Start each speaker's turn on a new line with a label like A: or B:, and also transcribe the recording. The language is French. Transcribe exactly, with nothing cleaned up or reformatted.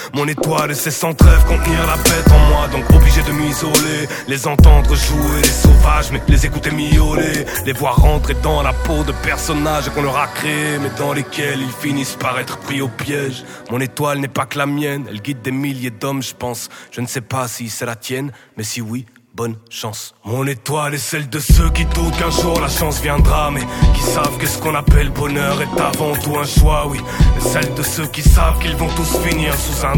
A: Mon étoile sait sans trêve contenir la bête en moi, donc obligé de m'isoler, les entendre jouer les sauvages, mais les écouter miauler, les voir rentrer dans la peau de personnages qu'on leur a créés, mais dans lesquels ils finissent par être pris au piège. Mon étoile n'est pas que la mienne, elle guide des milliers d'hommes, je pense. Je ne sais pas si c'est la tienne, mais si oui, bonne chance. Mon étoile est celle de ceux qui doutent qu'un jour la chance viendra, mais qui savent que ce qu'on appelle bonheur est avant tout un choix, oui. Et celle de ceux qui savent qu'ils vont tous finir sous un